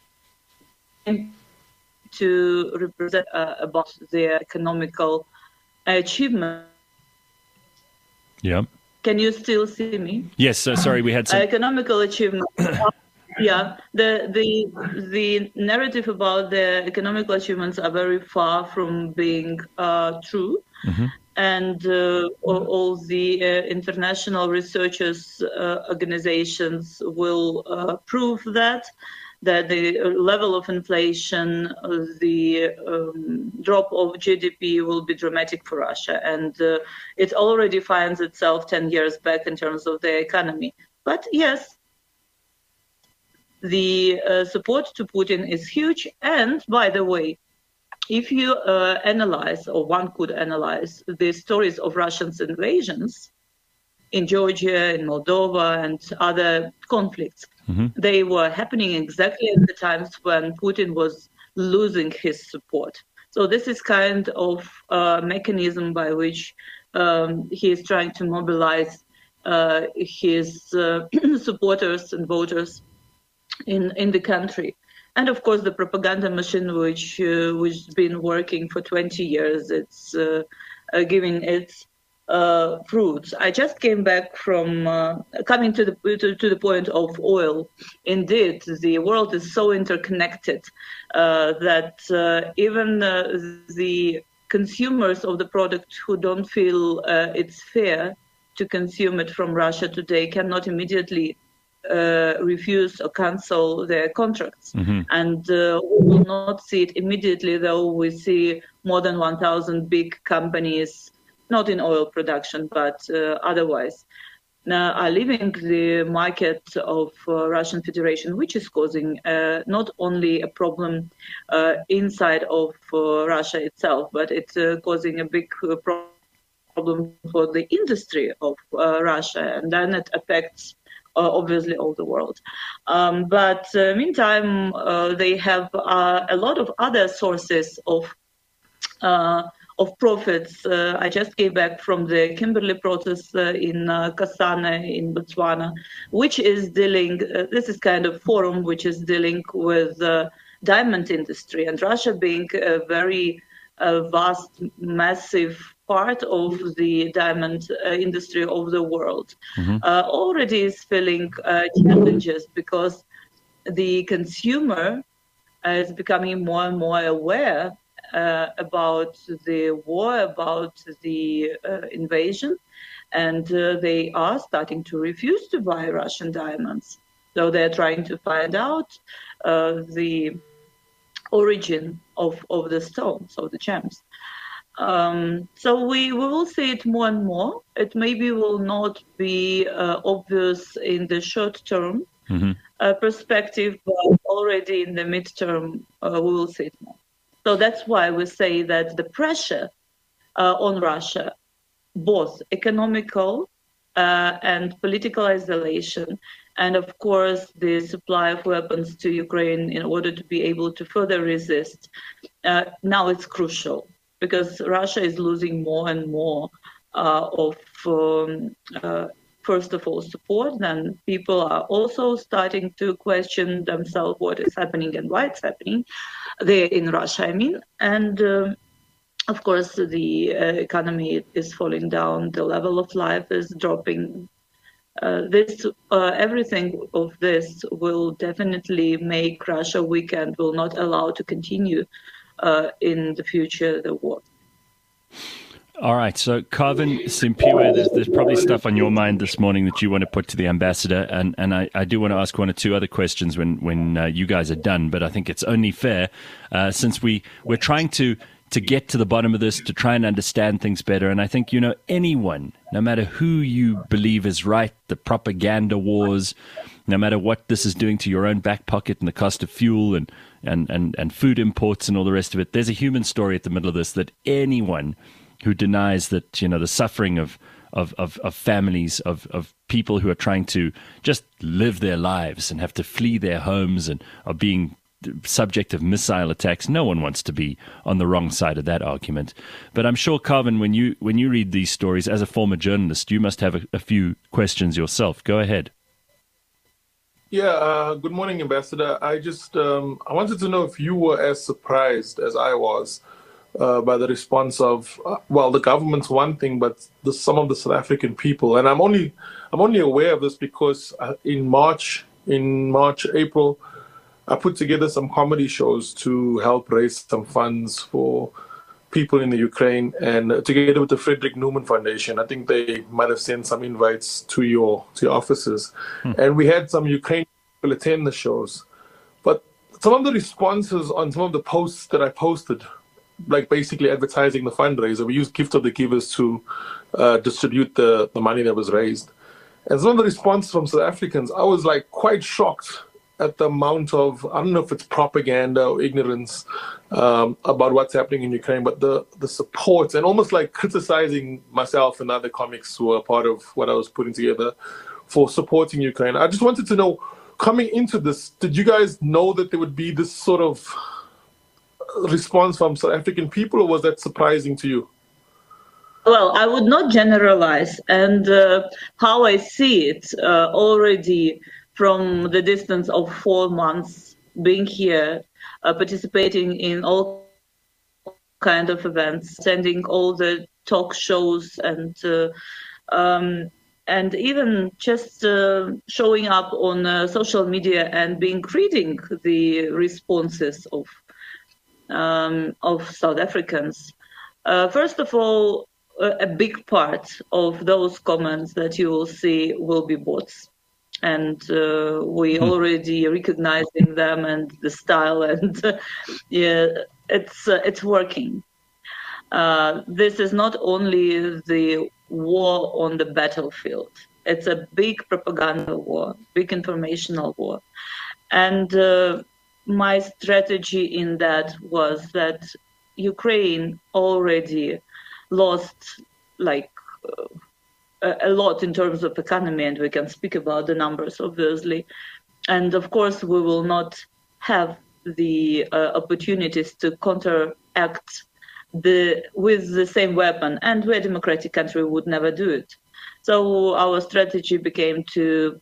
to represent uh, about their economical achievement. Yeah. Can you still see me? Yes. Uh, sorry, we had some economical achievement. Yeah, the the the narrative about the economical achievements are very far from being uh, true, mm-hmm. and uh, all, all the uh, international researchers uh, organizations will uh, prove that. that the level of inflation, uh, the um, drop of G D P will be dramatic for Russia. And uh, it already finds itself ten years back in terms of the economy. But yes, the uh, support to Putin is huge. And by the way, if you uh, analyze, or one could analyze, the stories of Russians' invasions in Georgia, in Moldova, and other conflicts, mm-hmm. they were happening exactly at the times when Putin was losing his support. So this is kind of a mechanism by which um, he is trying to mobilize uh, his uh, supporters and voters in, in the country. And of course, the propaganda machine, which uh, which has been working for twenty years, it's uh, uh, giving its uh, fruits. I just came back from uh, coming to the to, to the point of oil. Indeed, the world is so interconnected uh, that uh, even uh, the consumers of the product who don't feel uh, it's fair to consume it from Russia today cannot immediately Uh, refuse or cancel their contracts. Mm-hmm. And uh, we will not see it immediately, though we see more than one thousand big companies, not in oil production, but uh, otherwise, now are leaving the market of uh, Russian Federation, which is causing uh, not only a problem uh, inside of uh, Russia itself, but it's uh, causing a big uh, problem for the industry of uh, Russia, and then it affects Uh, obviously all the world. Um, but uh, meantime, uh, they have uh, a lot of other sources of uh, of profits. Uh, I just came back from the Kimberley protest uh, in uh, Kasane in Botswana, which is dealing, uh, this is kind of forum which is dealing with uh, diamond industry, and Russia being a very uh, vast, massive part of the diamond uh, industry of the world, mm-hmm. uh, already is feeling uh, challenges because the consumer uh, is becoming more and more aware uh, about the war, about the uh, invasion, and uh, they are starting to refuse to buy Russian diamonds. So they're trying to find out uh, the origin of, of the stones, of the gems. Um, so we, we will see it more and more. It maybe will not be uh, obvious in the short term mm-hmm. uh, perspective, but already in the midterm, uh, we will see it more. So that's why we say that the pressure uh, on Russia, both economical uh, and political isolation, and of course the supply of weapons to Ukraine in order to be able to further resist, uh, now it's crucial. Because Russia is losing more and more uh, of, um, uh, first of all, support, then people are also starting to question themselves what is happening and why it's happening there in Russia, I mean. And, um, of course, the uh, economy is falling down, the level of life is dropping. Uh, this, uh, everything of this will definitely make Russia weak and will not allow to continue Uh, in the future, the war. All right. So, Carvin Simpiwe, there's, there's probably stuff on your mind this morning that you want to put to the ambassador. And, and I, I do want to ask one or two other questions when, when uh, you guys are done. But I think it's only fair, uh, since we, we're trying to, to get to the bottom of this, to try and understand things better. And I think, you know, anyone, no matter who you believe is right, the propaganda wars, no matter what this is doing to your own back pocket and the cost of fuel and And, and, and food imports and all the rest of it, there's a human story at the middle of this that anyone who denies that, you know, the suffering of of, of, of families, of, of people who are trying to just live their lives and have to flee their homes and are being subject of missile attacks, no one wants to be on the wrong side of that argument. But I'm sure, Carvin, when you when you read these stories, as a former journalist, you must have a, a few questions yourself. Go ahead. Yeah, uh, good morning, Ambassador. I just um, I wanted to know if you were as surprised as I was uh, by the response of, uh, well, the government's one thing, but the, some of the South African people. And I'm only I'm only aware of this because uh, in March, in March, April, I put together some comedy shows to help raise some funds for people in the Ukraine, and uh, together with the Frederick Newman Foundation. I think they might have sent some invites to your to your offices. Hmm. And we had some Ukrainian people attend the shows. But some of the responses on some of the posts that I posted, like basically advertising the fundraiser, we used Gift of the Givers to uh, distribute the, the money that was raised. And some of the responses from South Africans, I was like quite shocked at the amount of, I don't know if it's propaganda or ignorance um, about what's happening in Ukraine, but the, the support and almost like criticizing myself and other comics who are part of what I was putting together for supporting Ukraine. I just wanted to know, coming into this, did you guys know that there would be this sort of response from South African people, or was that surprising to you? Well, I would not generalize, and uh, how I see it uh, already from the distance of four months being here, uh, participating in all kind of events, attending all the talk shows, and uh, um, and even just uh, showing up on uh, social media and being reading the responses of um, of South Africans. Uh, first of all, a big part of those comments that you will see will be bots. And uh, we already recognizing them and the style, and uh, yeah, it's uh, it's working. Uh, this is not only the war on the battlefield; it's a big propaganda war, big informational war. And uh, my strategy in that was that Ukraine already lost like uh, a lot in terms of economy, and we can speak about the numbers, obviously. And of course, we will not have the uh, opportunities to counteract the with the same weapon, and we're a democratic country, would never do it. So our strategy became to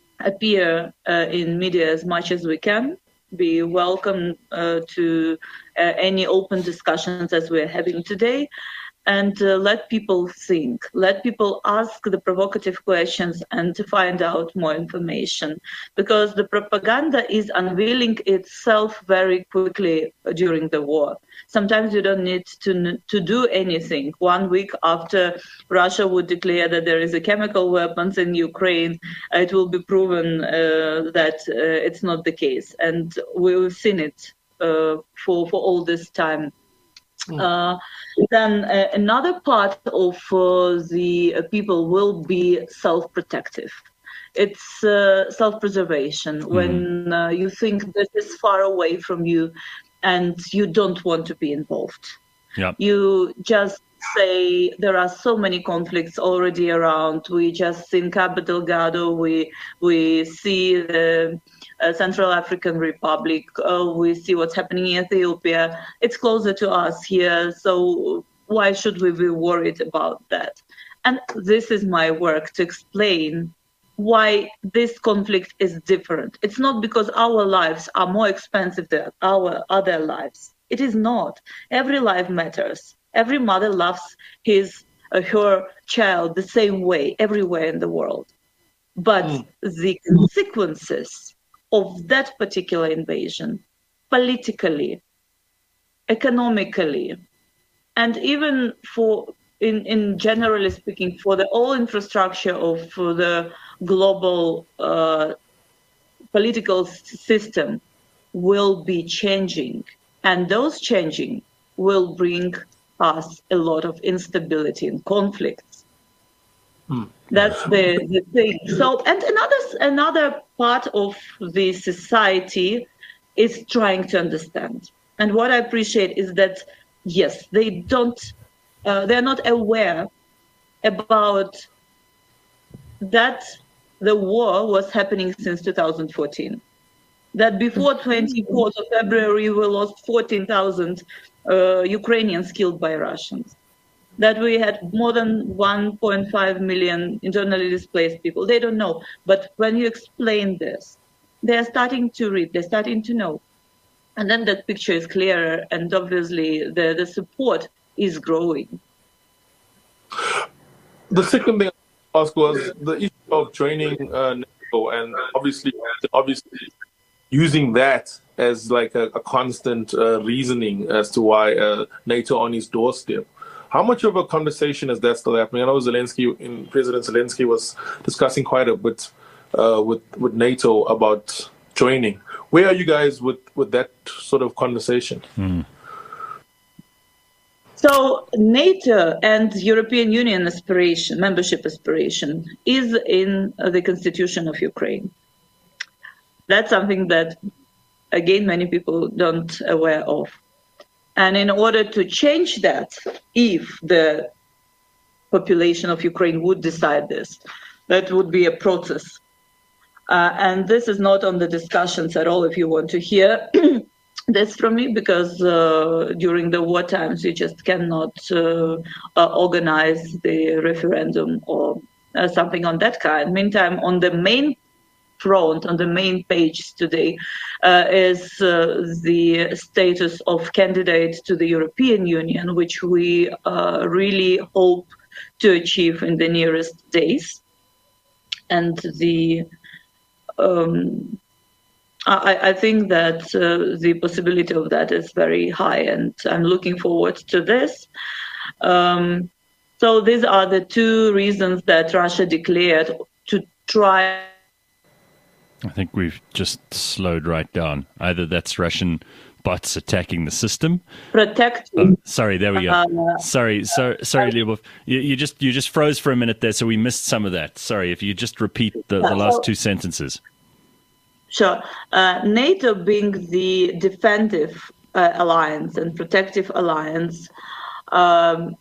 appear uh, in media as much as we can, be welcome uh, to uh, any open discussions as we're having today, and uh, let people think, let people ask the provocative questions and to find out more information, because the propaganda is unveiling itself very quickly during the war. Sometimes you don't need to to do anything. One week after Russia would declare that there is a chemical weapons in Ukraine, it will be proven uh, that uh, it's not the case, and we've seen it uh, for for all this time. Uh, then uh, another part of uh, the uh, people will be self-protective. It's uh, self-preservation. Mm. When uh, you think this is far away from you and you don't want to be involved. Yep. You just say there are so many conflicts already around. We just in Cabo Delgado, we we see the uh, Central African Republic. Uh, we see what's happening in Ethiopia. It's closer to us here, so why should we be worried about that? And this is my work to explain why this conflict is different. It's not because our lives are more expensive than our other lives. It is not. Every life matters. Every mother loves his or her child the same way everywhere in the world. But mm. the consequences of that particular invasion, politically, economically, and even for, in, in generally speaking, for the whole infrastructure of for the global uh, political system will be changing. And those changing will bring us a lot of instability and conflicts. Hmm. That's the, the thing. So, and another another part of the society is trying to understand. And what I appreciate is that, yes, they don't, uh, they're not aware about that the war was happening since two thousand fourteen. That before twenty-fourth of February, we lost fourteen thousand uh, Ukrainians killed by Russians. That we had more than one point five million internally displaced people. They don't know. But when you explain this, they're starting to read, they're starting to know. And then that picture is clearer, and obviously the, the support is growing. The second thing I asked was the issue of joining uh, NATO, and obviously, obviously using that as like a, a constant uh, reasoning as to why uh, NATO on his doorstep. How much of a conversation is that still happening? I know Zelensky, in President Zelensky was discussing quite a bit uh, with, with NATO about joining. where are you guys with, with that sort of conversation? Mm. So NATO and European Union aspiration, membership aspiration, is in the constitution of Ukraine. That's something that, again, many people don't aware of. And in order to change that, if the population of Ukraine would decide this, that would be a process. Uh, and this is not on the discussions at all, if you want to hear this from me, because uh, during the war times, you just cannot uh, uh, organize the referendum or uh, something on that kind. Meantime, on the main front, on the main page today, uh, is uh, the status of candidate to the European Union, which we uh, really hope to achieve in the nearest days. And the um, I, I think that uh, the possibility of that is very high, and I'm looking forward to this. Um, so these are the two reasons that Russia declared to try. I think we've just slowed right down. Either that's Russian bots attacking the system. Protect. Oh, sorry, there we go. Uh, sorry, so, sorry, Lyubov. You, you just you just froze for a minute there, so we missed some of that. Sorry, if you just repeat the, the last two sentences. Sure. Uh, NATO being the defensive uh, alliance and protective alliance, um,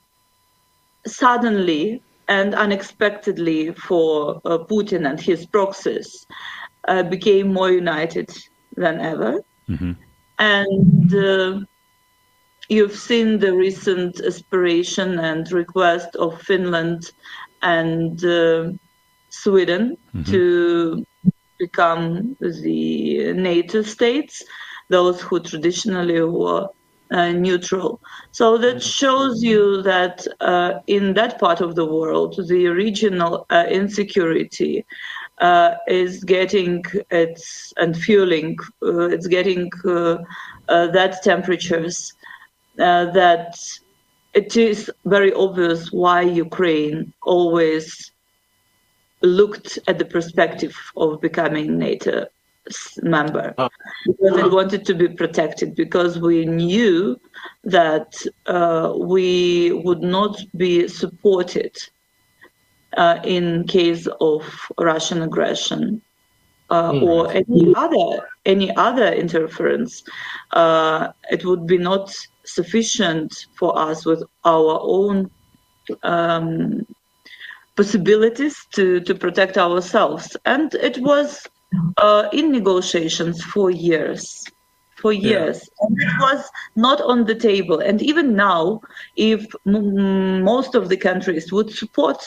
suddenly and unexpectedly for uh, Putin and his proxies, uh, became more united than ever. Mm-hmm. And uh, you've seen the recent aspiration and request of Finland and uh, Sweden mm-hmm. to become the NATO states, those who traditionally were uh, neutral. So that shows you that uh, in that part of the world, the regional uh, insecurity uh, is getting its, and fueling, uh, it's getting uh, uh, that temperatures uh, that it is very obvious why Ukraine always looked at the perspective of becoming NATO member, oh. because it wanted to be protected, because we knew that uh, we would not be supported uh, in case of Russian aggression uh, mm. or any other any other interference. Uh, it would be not sufficient for us with our own um, possibilities to, to protect ourselves. And it was uh, in negotiations for years, for years. Yeah. And it was not on the table. And even now, if m- most of the countries would support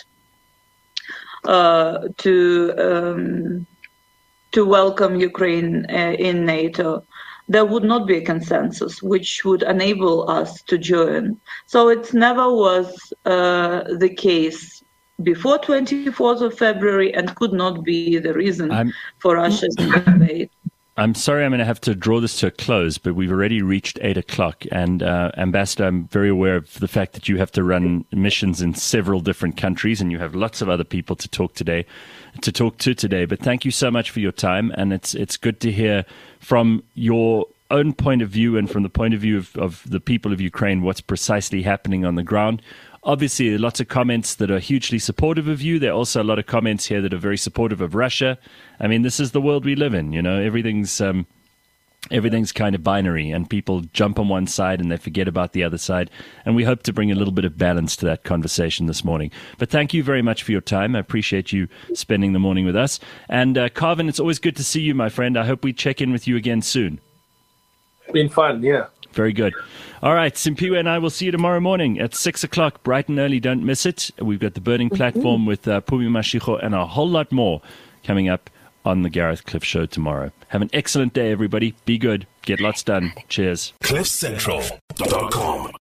uh, to um, to welcome Ukraine uh, in NATO, there would not be a consensus which would enable us to join. So it never was uh, the case before twenty-fourth of February, and could not be the reason I'm, for Russia's invade. I'm sorry I'm going to have to draw this to a close, but we've already reached eight o'clock. And uh, Ambassador, I'm very aware of the fact that you have to run missions in several different countries, and you have lots of other people to talk today, to talk to today. But thank you so much for your time, and it's it's good to hear from your own point of view and from the point of view of, of the people of Ukraine what's precisely happening on the ground. Obviously, lots of comments that are hugely supportive of you. There are also a lot of comments here that are very supportive of Russia. I mean, this is the world we live in. You know, everything's um, everything's kind of binary, and people jump on one side and they forget about the other side. And we hope to bring a little bit of balance to that conversation this morning. But thank you very much for your time. I appreciate you spending the morning with us. And uh, Carvin, it's always good to see you, my friend. I hope we check in with you again soon. Been fun, yeah. Very good. All right, Simpiwe and I will see you tomorrow morning at six o'clock, bright and early. Don't miss it. We've got the Burning Platform mm-hmm. with uh, Phumi Mashego and a whole lot more coming up on the Gareth Cliff Show tomorrow. Have an excellent day, everybody. Be good. Get lots done. Cheers. cliff central dot com